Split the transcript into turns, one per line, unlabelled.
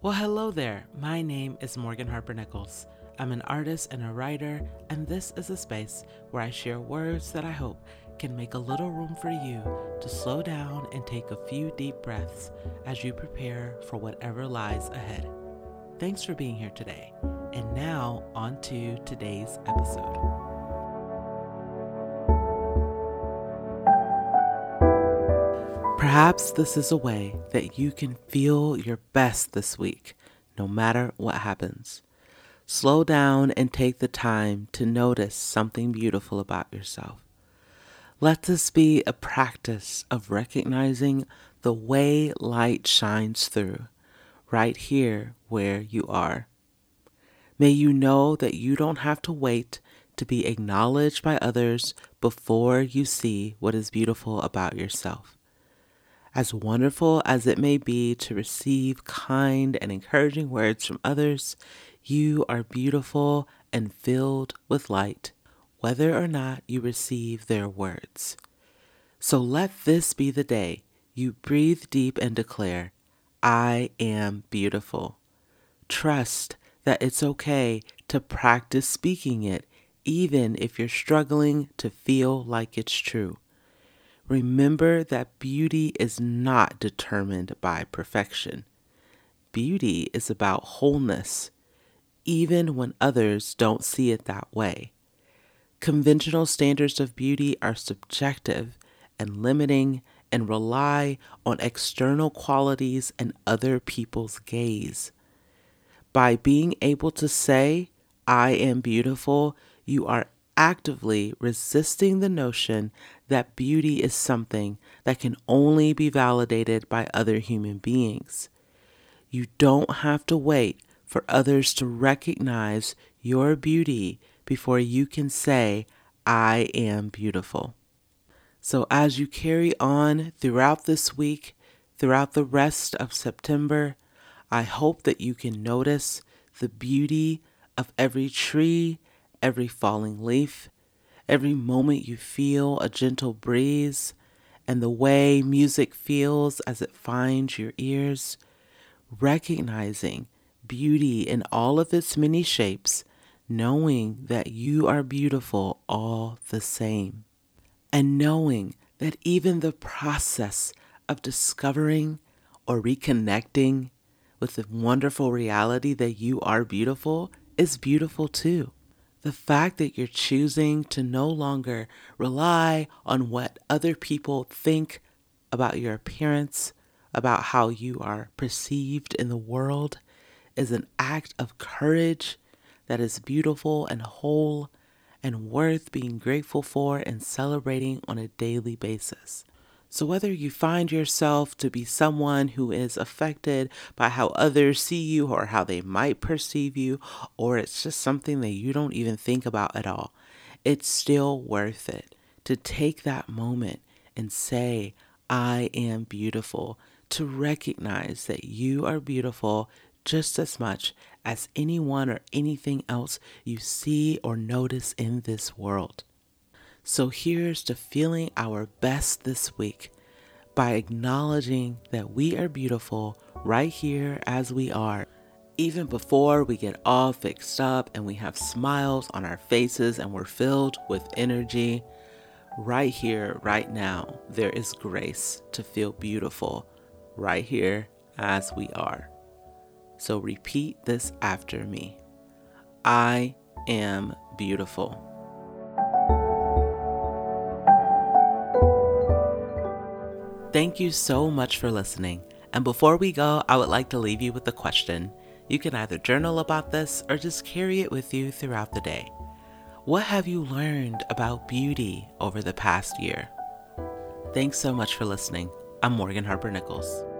Well, hello there. My name is Morgan Harper Nichols. I'm an artist and a writer, and this is a space where I share words that I hope can make a little room for you to slow down and take a few deep breaths as you prepare for whatever lies ahead. Thanks for being here today. And now, on to today's episode. Perhaps this is a way that you can feel your best this week, no matter what happens. Slow down and take the time to notice something beautiful about yourself. Let this be a practice of recognizing the way light shines through, right here where you are. May you know that you don't have to wait to be acknowledged by others before you see what is beautiful about yourself. As wonderful as it may be to receive kind and encouraging words from others, you are beautiful and filled with light, whether or not you receive their words. So let this be the day you breathe deep and declare, I am beautiful. Trust that it's okay to practice speaking it, even if you're struggling to feel like it's true. Remember that beauty is not determined by perfection. Beauty is about wholeness, even when others don't see it that way. Conventional standards of beauty are subjective and limiting and rely on external qualities and other people's gaze. By being able to say, I am beautiful, you are actively resisting the notion that beauty is something that can only be validated by other human beings. You don't have to wait for others to recognize your beauty before you can say, I am beautiful. So as you carry on throughout this week, throughout the rest of September, I hope that you can notice the beauty of every tree, every falling leaf, every moment you feel a gentle breeze, and the way music feels as it finds your ears, recognizing beauty in all of its many shapes, knowing that you are beautiful all the same, and knowing that even the process of discovering or reconnecting with the wonderful reality that you are beautiful is beautiful too. The fact that you're choosing to no longer rely on what other people think about your appearance, about how you are perceived in the world, is an act of courage that is beautiful and whole and worth being grateful for and celebrating on a daily basis. So whether you find yourself to be someone who is affected by how others see you or how they might perceive you, or it's just something that you don't even think about at all, it's still worth it to take that moment and say, I am beautiful, to recognize that you are beautiful just as much as anyone or anything else you see or notice in this world. So here's to feeling our best this week by acknowledging that we are beautiful right here as we are. Even before we get all fixed up and we have smiles on our faces and we're filled with energy, right here, right now, there is grace to feel beautiful right here as we are. So repeat this after me. I am beautiful. Thank you so much for listening. And before we go, I would like to leave you with a question. You can either journal about this or just carry it with you throughout the day. What have you learned about beauty over the past year? Thanks so much for listening. I'm Morgan Harper Nichols.